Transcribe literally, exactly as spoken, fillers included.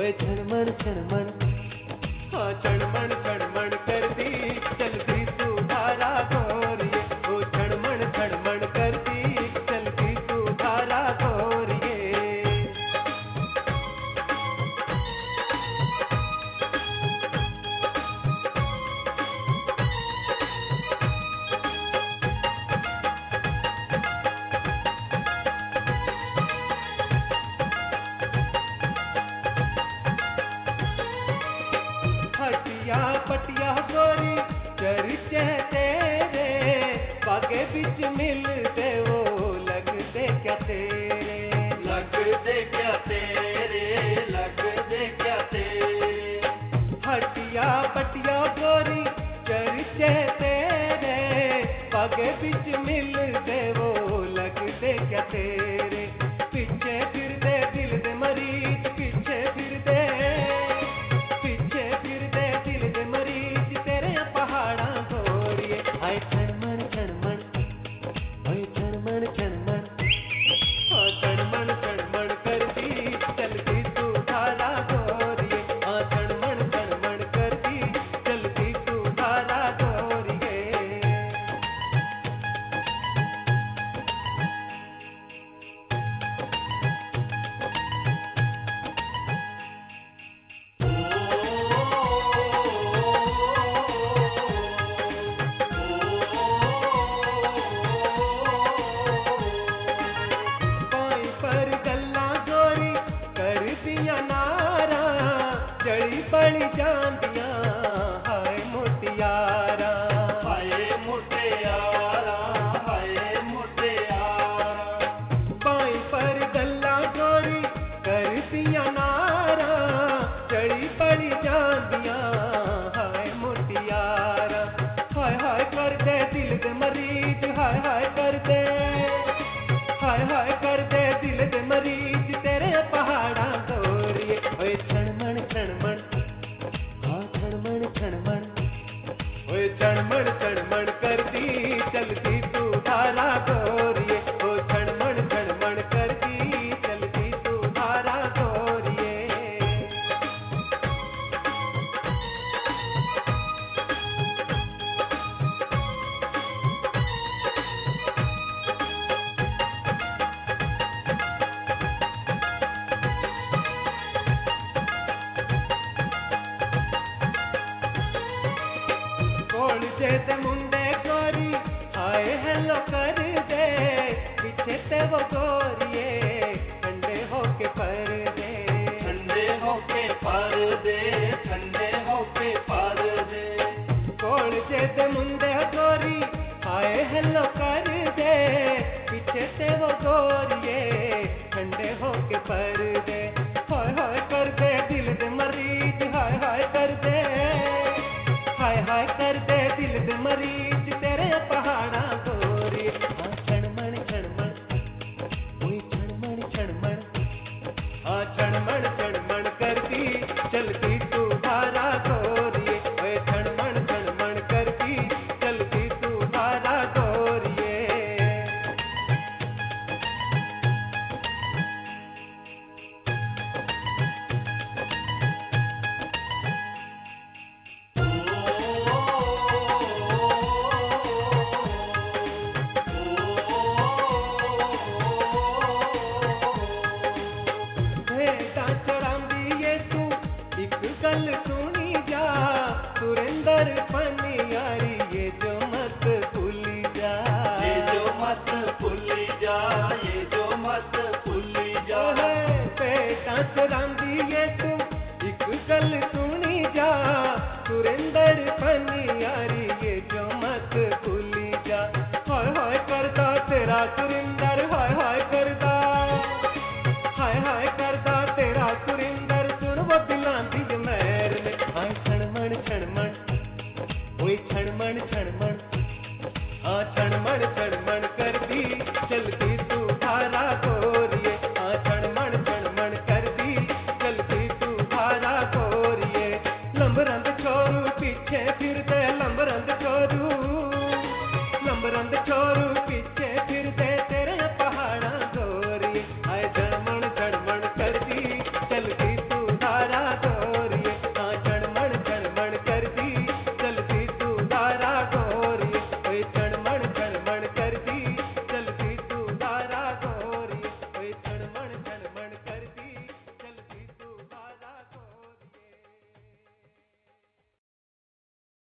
ओए छणमण छणमण, हाँ छणमण छणमण करती चलती तू धारा गोरिये, ओ छणमण छणमण करती चलती तू धारा गोरिये। हटिया पटिया गोरी चर्चे तेरे, बागे बिच मिलते वो लगते क्या तेरे, लगते क्या तेरे, लगते क्या तेरे। हटिया पटिया गोरी चर्चे तेरे, बागे बिच मिलते वो लगते क्या तेरे। पीछे फिर दे दिल दे मरीज, पीछे फिर दे पीछे फिर दे दिल दे मरीज तेरे पहाड़ा गोरिये। हाय छणमण छणमण, हाय छणमण छणमण, हाँ छणमण छणमण करती चलती तू धारा गोरिये, हाँ छणमण छणमण करती चलती तू धारा गोरिये। पाई पर गल्ला गोरी कर दिया नारा, जड़ी बड़ी जांदियां हाय मोटियारा, हाय मुटियारा, हाय मुटियारा। पाई पर गल्ला गोरी कर दिया नारा, जड़ी बड़ी जांदियां हाय मोटियारा। हाय हाय कर दे दिल दे मरीज, हाय हाय कर दे, हाय हाय कर दे दिल दे मरीज तेरे पहाड़ा गोरिये। ओए छणमण छणमण, हाँ छणमण छणमण, ओए छणमण छणमण करती चलती तू धारा गोरिये, ओ छणमण छणमण करती चलती तू धारा गोरिये। कोल जे ते मुंडे गोरी हाय हेलो कर दे, पीछे ते वो गोरिये ठंडे होके पर दे, ठंडे होके पर दे, ठंडे होके पर दे। कोल जे ते मुंडे गोरी हाय हेलो कर दे, पीछे ते वो गोरिये ठंडे होके पर दे। हाय हाय कर दे दिल दे मरीज, हाय हाय कर दे, हाय हाय कर दे दिल दे मरीज तेरे पहाड़ा गोरी। हाँ छणमण छणमण, ओए छणमण छणमण, हाँ छणमण छणमण करती चलती तू धारा गोरिये, ओए छणमण छणमण करती चलती तू धारा गोरिये। भेटां चढ़ांदी ए तू एक गल सुनी जा, सुरेंद्र पनियारी ये जो मत भूली जा, ये जो मत भूली जा, ये जो मत भूली जा। भेटां चढ़ांदी ए तू एक गल सुनी जा, सुरेंद्र पनियारी ये जो मत भूली जा। हाय हाय करदा तेरा सुरिंदर, हाय हाय करदा, हाय हाय करदा तेरा सुरिंदर सुन वो दिलां दी मैर में। हाय छणमण छणमण, ओए छणमण छणमण, हाँ छणमण छणमण करती चलती